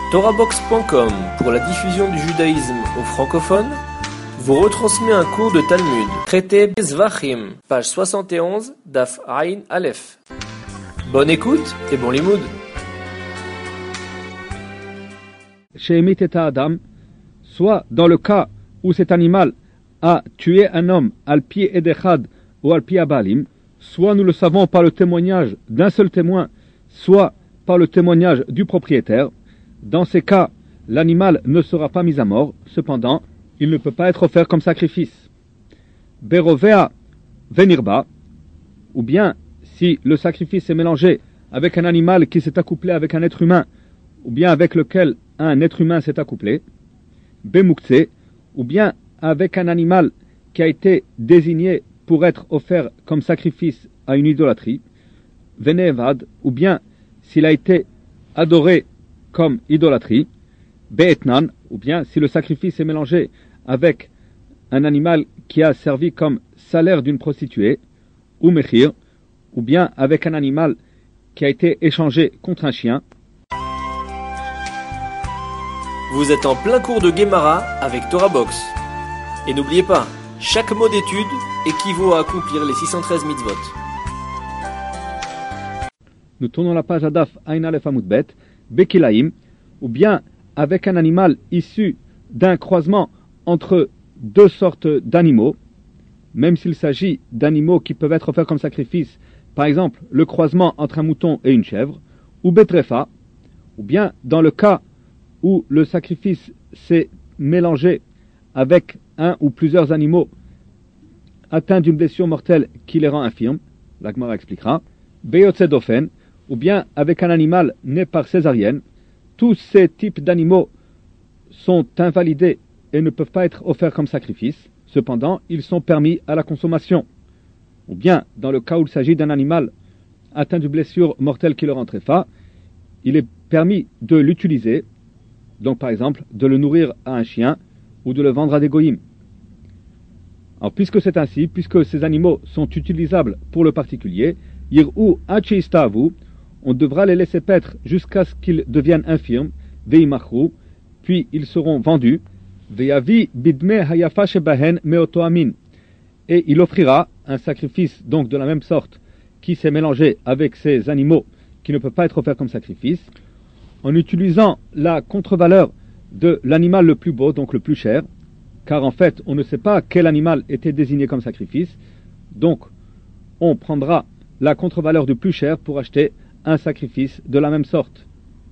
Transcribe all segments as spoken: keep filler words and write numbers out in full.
Torahbox point com, pour la diffusion du judaïsme aux francophones, vous retransmet un cours de Talmud, traité Zvachim, page soixante et onze, Daf Aïn Aleph. Bonne écoute et bon limoud. Chez Miteta Adam, soit dans le cas où cet animal a tué un homme al pied Edechad ou al pied Abalim, soit nous le savons par le témoignage d'un seul témoin, soit par le témoignage du propriétaire. Dans ces cas, l'animal ne sera pas mis à mort, cependant, il ne peut pas être offert comme sacrifice. Berovea venirba, ou bien si le sacrifice est mélangé avec un animal qui s'est accouplé avec un être humain, ou bien avec lequel un être humain s'est accouplé, bemukse, ou bien avec un animal qui a été désigné pour être offert comme sacrifice à une idolâtrie, venevad, ou bien s'il a été adoré comme idolâtrie, be'etnan, ou bien si le sacrifice est mélangé avec un animal qui a servi comme salaire d'une prostituée, ou mechir, ou bien avec un animal qui a été échangé contre un chien. Vous êtes en plein cours de Gemara avec Torahbox. Et n'oubliez pas, chaque mot d'étude équivaut à accomplir les six cent treize mitzvot. Nous tournons la page Adaf Ain Aleph Amud Bet, Bekilaim, ou bien avec un animal issu d'un croisement entre deux sortes d'animaux, même s'il s'agit d'animaux qui peuvent être offerts comme sacrifice, par exemple le croisement entre un mouton et une chèvre, ou Betrefa, ou bien dans le cas où le sacrifice s'est mélangé avec un ou plusieurs animaux atteints d'une blessure mortelle qui les rend infirmes, la Gemara expliquera, Beyotzedofen, ou bien avec un animal né par césarienne. Tous ces types d'animaux sont invalidés et ne peuvent pas être offerts comme sacrifice. Cependant, ils sont permis à la consommation. Ou bien, dans le cas où il s'agit d'un animal atteint d'une blessure mortelle qui le rend tréfa, il est permis de l'utiliser, donc par exemple de le nourrir à un chien ou de le vendre à des goïms. Alors puisque c'est ainsi, puisque ces animaux sont utilisables pour le particulier, yir'u achistavu, on devra les laisser paître jusqu'à ce qu'ils deviennent infirmes, veimachru, puis ils seront vendus, veyavi bidme hayafa shebahen meotoamin, et il offrira un sacrifice donc de la même sorte qui s'est mélangé avec ces animaux qui ne peuvent pas être offerts comme sacrifice, en utilisant la contre-valeur de l'animal le plus beau, donc le plus cher, car en fait on ne sait pas quel animal était désigné comme sacrifice, donc on prendra la contre-valeur du plus cher pour acheter un sacrifice de la même sorte.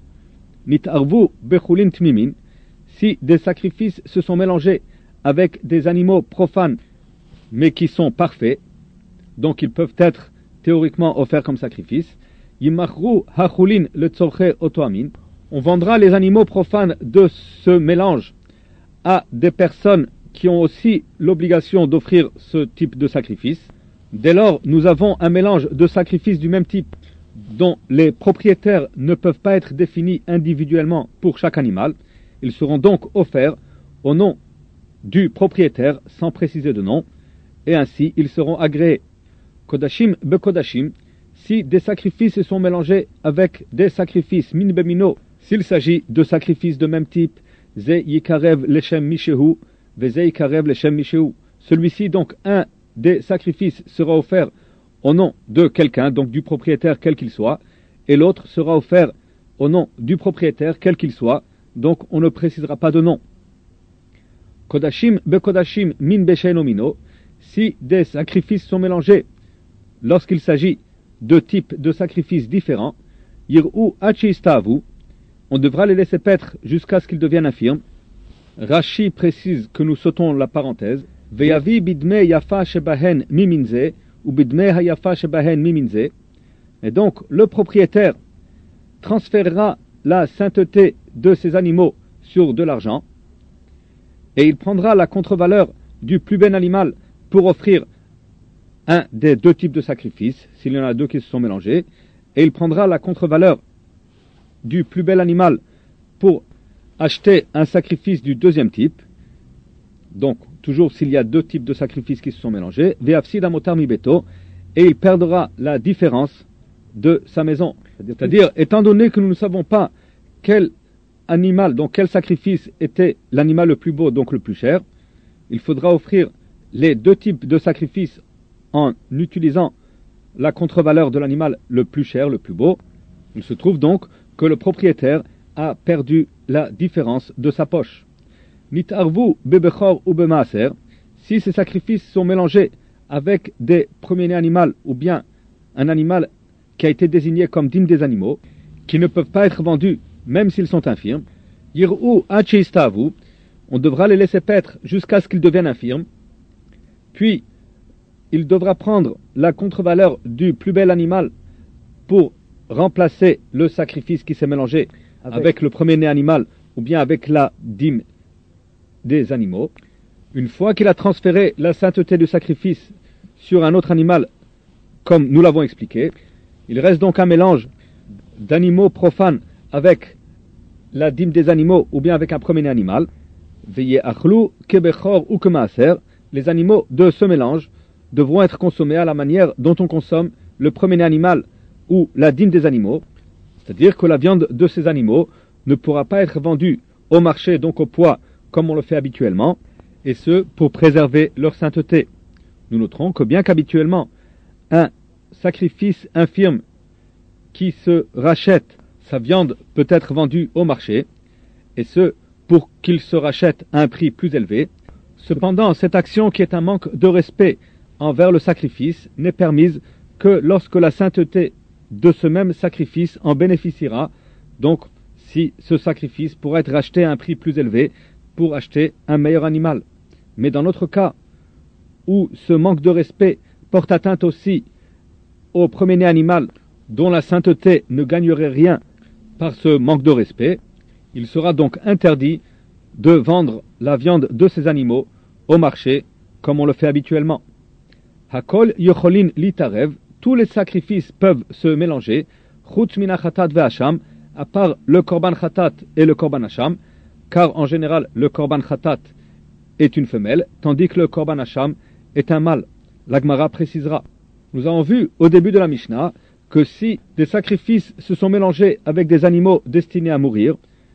Nitarvu bechulin tmimin, si des sacrifices se sont mélangés avec des animaux profanes mais qui sont parfaits, donc ils peuvent être théoriquement offerts comme sacrifice, yimachru hachulin le tzorche otoamin, on vendra les animaux profanes de ce mélange à des personnes qui ont aussi l'obligation d'offrir ce type de sacrifice. Dès lors, nous avons un mélange de sacrifices du même type dont les propriétaires ne peuvent pas être définis individuellement pour chaque animal. Ils seront donc offerts au nom du propriétaire sans préciser de nom, et ainsi ils seront agréés. Kodashim bekodashim, si des sacrifices sont mélangés avec des sacrifices min bemino, s'il s'agit de sacrifices de même type, ze yikarev leshem mishehu, ve ze yikarev leshem mishehu. Celui-ci, donc un des sacrifices, sera offert au nom de quelqu'un, donc du propriétaire quel qu'il soit, et l'autre sera offert au nom du propriétaire quel qu'il soit, donc on ne précisera pas de nom. Kodashim bekodashim min beshenomino, si des sacrifices sont mélangés lorsqu'il s'agit de types de sacrifices différents, yir'u achistavu, on devra les laisser paître jusqu'à ce qu'ils deviennent infirmes. Rashi précise que nous sautons la parenthèse. Veyavi bidme yafa shebahen miminze, ou bidme hayafa shebahen miminze. Et donc, le propriétaire transférera la sainteté de ces animaux sur de l'argent, et il prendra la contre-valeur du plus bel animal pour offrir un des deux types de sacrifices, s'il y en a deux qui se sont mélangés, et il prendra la contre-valeur du plus bel animal pour acheter un sacrifice du deuxième type, donc toujours s'il y a deux types de sacrifices qui se sont mélangés, ve'afsid amotar mi beto, et il perdra la différence de sa maison. C'est-à-dire, étant donné que nous ne savons pas quel animal, donc quel sacrifice était l'animal le plus beau, donc le plus cher, il faudra offrir les deux types de sacrifices en utilisant la contre-valeur de l'animal le plus cher, le plus beau. Il se trouve donc que le propriétaire a perdu la différence de sa poche. Nitarvu bebechor ou bemaaser, si ces sacrifices sont mélangés avec des premiers-nés animaux ou bien un animal qui a été désigné comme digne des animaux, qui ne peuvent pas être vendus même s'ils sont infirmes, yir'u acheistavu, on devra les laisser paître jusqu'à ce qu'ils deviennent infirmes, puis il devra prendre la contre-valeur du plus bel animal pour remplacer le sacrifice qui s'est mélangé avec, avec le premier-né animal ou bien avec la dîme des animaux. Une fois qu'il a transféré la sainteté du sacrifice sur un autre animal, comme nous l'avons expliqué, il reste donc un mélange d'animaux profanes avec la dîme des animaux ou bien avec un premier-né animal. Veillez achlou, kebechor ou kemaaser, les animaux de ce mélange devront être consommés à la manière dont on consomme le premier-né animal ou la dîme des animaux, c'est-à-dire que la viande de ces animaux ne pourra pas être vendue au marché, donc au poids, comme on le fait habituellement, et ce, pour préserver leur sainteté. Nous noterons que bien qu'habituellement, un sacrifice infirme qui se rachète, sa viande peut être vendue au marché, et ce, pour qu'il se rachète à un prix plus élevé. Cependant, cette action qui est un manque de respect envers le sacrifice n'est permise que lorsque la sainteté de ce même sacrifice en bénéficiera, donc si ce sacrifice pourra être racheté à un prix plus élevé pour acheter un meilleur animal. Mais dans notre cas, où ce manque de respect porte atteinte aussi au premier-né animal dont la sainteté ne gagnerait rien par ce manque de respect, il sera donc interdit de vendre la viande de ces animaux au marché comme on le fait habituellement. Hakol yocholin litarev, tous les sacrifices peuvent se mélanger, chutz min hachatat ve'hasham, à part le korban chatat et le korban hasham, car en général le korban chatat est une femelle, tandis que le korban hasham est un mâle. La Gemara précisera. Nous avons vu au début de la Mishnah que si des sacrifices se sont mélangés avec des animaux destinés à mourir,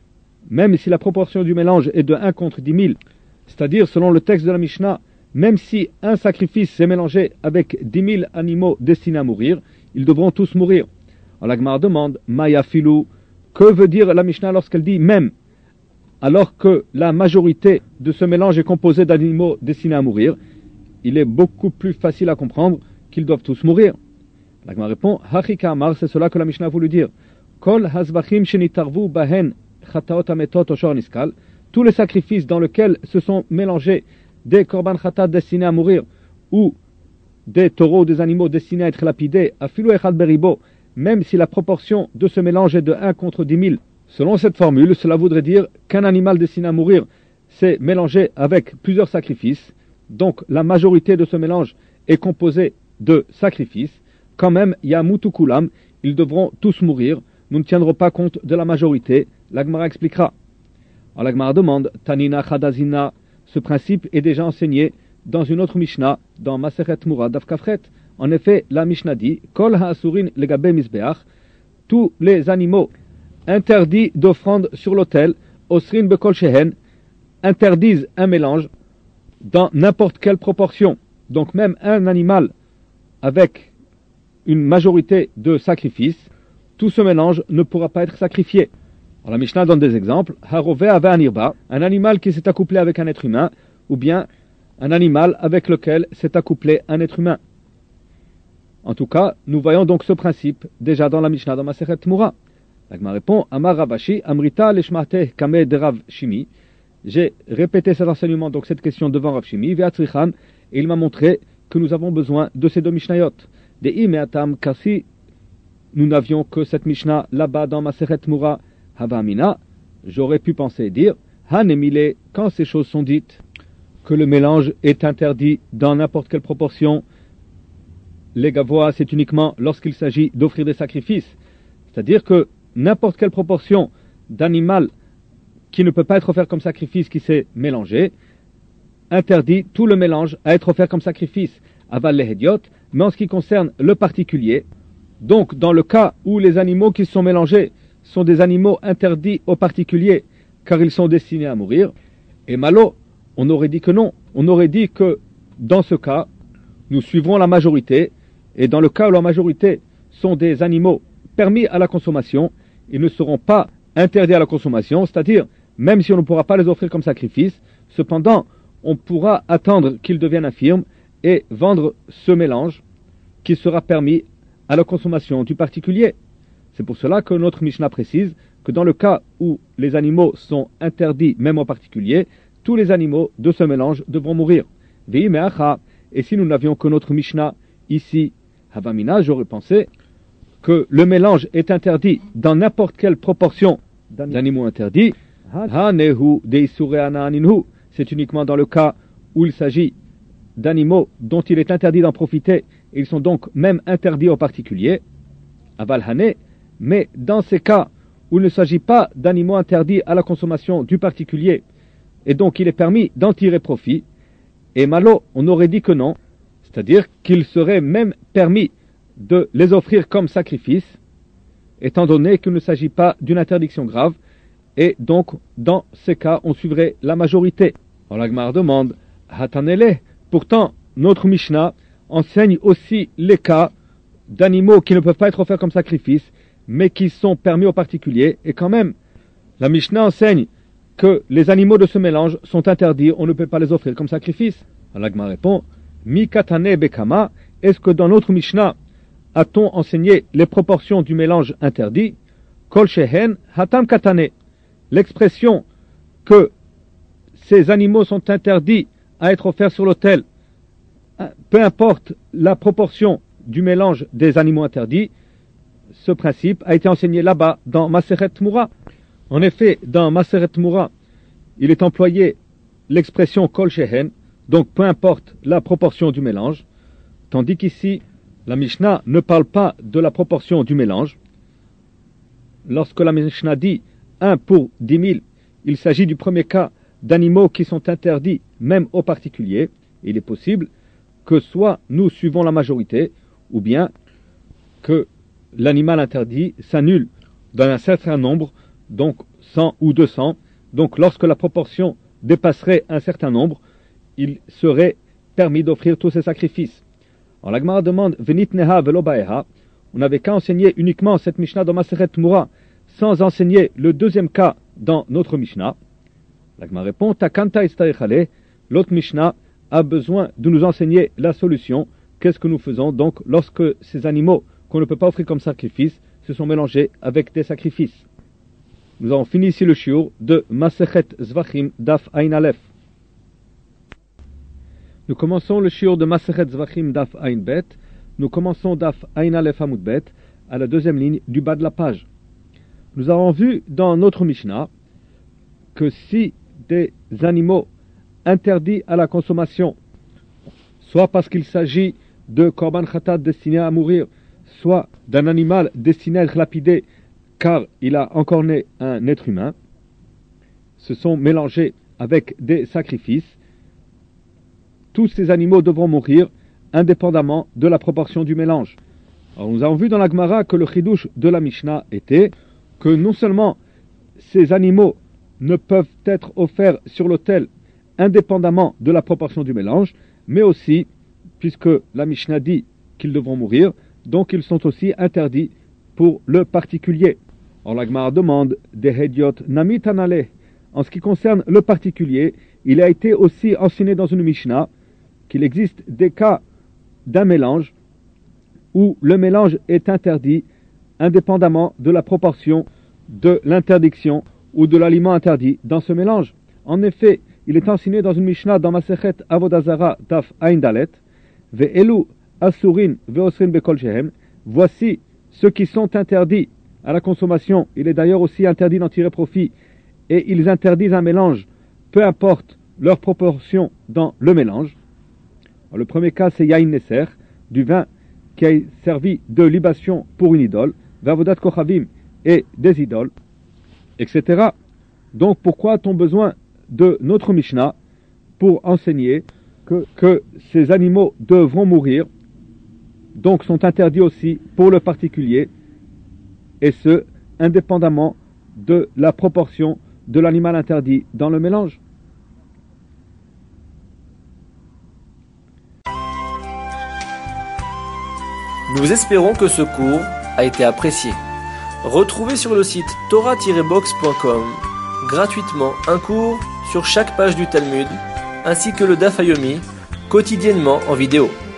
même si la proportion du mélange est de un contre dix mille, c'est-à-dire selon le texte de la Mishnah, même si un sacrifice s'est mélangé avec dix mille animaux destinés à mourir, ils devront tous mourir. Alors la Gemara demande, Maya filou, que veut dire la Mishnah lorsqu'elle dit même, alors que la majorité de ce mélange est composée d'animaux destinés à mourir? Il est beaucoup plus facile à comprendre qu'ils doivent tous mourir. La Gemara répond, Hachika Amar, c'est cela que la Mishnah a voulu dire. Kol hazvachim shenitarvu bahen chataot ametot oshor niskal, tous les sacrifices dans lesquels se sont mélangés des korban chatat destinés à mourir ou des taureaux ou des animaux destinés à être lapidés, afilu echad beribo, même si la proportion de ce mélange est de un contre dix mille. Selon cette formule, cela voudrait dire qu'un animal destiné à mourir s'est mélangé avec plusieurs sacrifices, donc la majorité de ce mélange est composée de sacrifices. Quand même, yamutukulam, ils devront tous mourir, nous ne tiendrons pas compte de la majorité. La Gemara expliquera. Alors la Gemara demande, Tanina Chadazina, ce principe est déjà enseigné dans une autre Mishnah, dans Masechet Mura Daf Kafret. En effet, la Mishnah dit, Kol ha'asurin legabe misbeach, tous les animaux interdits d'offrande sur l'autel, osrin bekol shehen, interdisent un mélange dans n'importe quelle proportion. Donc même un animal avec une majorité de sacrifices, tout ce mélange ne pourra pas être sacrifié. Alors la Mishnah donne des exemples. Harove ave anirba, un animal qui s'est accouplé avec un être humain, ou bien un animal avec lequel s'est accouplé un être humain. En tout cas, nous voyons donc ce principe déjà dans la Mishnah dans Masechet Mura. La Gemara répond, Amar Ravashi, Amrita leshmate kame de Rav Shimi. J'ai répété cet enseignement, donc cette question devant Rav Shimi, Ve'atzrichan, et il m'a montré que nous avons besoin de ces deux Mishnayot. De imeatam, car si nous n'avions que cette Mishnah là-bas dans Masechet Mura, Havamina, j'aurais pu penser et dire, Hanemile, quand ces choses sont dites, que le mélange est interdit dans n'importe quelle proportion, les gavois, c'est uniquement lorsqu'il s'agit d'offrir des sacrifices. C'est-à-dire que n'importe quelle proportion d'animal qui ne peut pas être offert comme sacrifice qui s'est mélangé, interdit tout le mélange à être offert comme sacrifice. Aval lehediot, mais en ce qui concerne le particulier, donc dans le cas où les animaux qui sont mélangés sont des animaux interdits aux particuliers, car ils sont destinés à mourir. Et malo, on aurait dit que non. On aurait dit que dans ce cas, nous suivrons la majorité, et dans le cas où la majorité sont des animaux permis à la consommation, ils ne seront pas interdits à la consommation, c'est-à-dire, même si on ne pourra pas les offrir comme sacrifice, cependant, on pourra attendre qu'ils deviennent infirmes et vendre ce mélange qui sera permis à la consommation du particulier. C'est pour cela que notre Mishnah précise que dans le cas où les animaux sont interdits, même en particulier, tous les animaux de ce mélange devront mourir. Et si nous n'avions que notre Mishnah ici, Havamina, j'aurais pensé que le mélange est interdit dans n'importe quelle proportion d'animaux interdits. C'est uniquement dans le cas où il s'agit d'animaux dont il est interdit d'en profiter, et ils sont donc même interdits aux particuliers. Avalhane, mais dans ces cas où il ne s'agit pas d'animaux interdits à la consommation du particulier, et donc il est permis d'en tirer profit, et malo, on aurait dit que non, c'est-à-dire qu'il serait même permis de les offrir comme sacrifice, étant donné qu'il ne s'agit pas d'une interdiction grave, et donc dans ces cas on suivrait la majorité. Alors la Gemara demande, Hatanele, pourtant notre Mishnah enseigne aussi les cas d'animaux qui ne peuvent pas être offerts comme sacrifice, mais qui sont permis aux particuliers, et quand même la Mishnah enseigne que les animaux de ce mélange sont interdits, on ne peut pas les offrir comme sacrifice. Alors la Gemara répond, Mi katane bekama, est-ce que dans notre Mishnah a-t-on enseigné les proportions du mélange interdit? Kol shehen hatam katane, l'expression que ces animaux sont interdits à être offerts sur l'autel, peu importe la proportion du mélange des animaux interdits, ce principe a été enseigné là-bas dans Maseret Moura. En effet, dans Maseret Moura, il est employé l'expression Kol Shehen, donc peu importe la proportion du mélange, tandis qu'ici, la Mishnah ne parle pas de la proportion du mélange. Lorsque la Mishnah dit un pour dix mille, il s'agit du premier cas d'animaux qui sont interdits même aux particuliers. Il est possible que soit nous suivons la majorité, ou bien que l'animal interdit s'annule dans un certain nombre, donc cent ou deux cents. Donc lorsque la proportion dépasserait un certain nombre, il serait permis d'offrir tous ces sacrifices. Alors la Gemara demande, Venit neha velo baeha, on n'avait qu'à enseigner uniquement cette Mishnah dans Maseret Moura, sans enseigner le deuxième cas dans notre Mishnah. La Gemara répond, Takanta istarichale, l'autre Mishnah a besoin de nous enseigner la solution. Qu'est-ce que nous faisons donc lorsque ces animaux qu'on ne peut pas offrir comme sacrifice se sont mélangés avec des sacrifices? Nous avons fini ici le shiur de Masechet Zvachim Daf Ain Aleph. Nous commençons le shiur de Masechet Zvachim Daf Ain Bet. Nous commençons Daf Ain Aleph Amud Bet à la deuxième ligne du bas de la page. Nous avons vu dans notre Mishnah que si des animaux interdits à la consommation, soit parce qu'il s'agit de korban khatat destiné à mourir, soit d'un animal destiné à être lapidé car il a encore né un être humain, se sont mélangés avec des sacrifices, tous ces animaux devront mourir indépendamment de la proportion du mélange. Alors nous avons vu dans la Gemara que le chidouche de la Mishnah était que non seulement ces animaux ne peuvent être offerts sur l'autel indépendamment de la proportion du mélange, mais aussi, puisque la Mishnah dit qu'ils devront mourir, donc ils sont aussi interdits pour le particulier. Alors la Gemara demande, des hediot namitanale, en ce qui concerne le particulier, il a été aussi enseigné dans une Mishnah qu'il existe des cas d'un mélange où le mélange est interdit indépendamment de la proportion de l'interdiction ou de l'aliment interdit dans ce mélange. En effet, il est enseigné dans une Mishnah dans Masechet Avodazara Daf Ain Dalet, Ve'elu asurin ve'osrin bekol shehem, voici ceux qui sont interdits à la consommation. Il est d'ailleurs aussi interdit d'en tirer profit, et ils interdisent un mélange, peu importe leur proportion dans le mélange. Alors, le premier cas, c'est Yain Neser, du vin qui a servi de libation pour une idole, Ve'avodat kochavim, et des idoles, et cetera. Donc pourquoi a-t-on besoin de notre Mishnah pour enseigner que, que ces animaux devront mourir, donc sont interdits aussi pour le particulier, et ce, indépendamment de la proportion de l'animal interdit dans le mélange. Nous espérons que ce cours a été apprécié. Retrouvez sur le site torah tiret box point com gratuitement un cours sur chaque page du Talmud, ainsi que le Daf Yomi, quotidiennement en vidéo.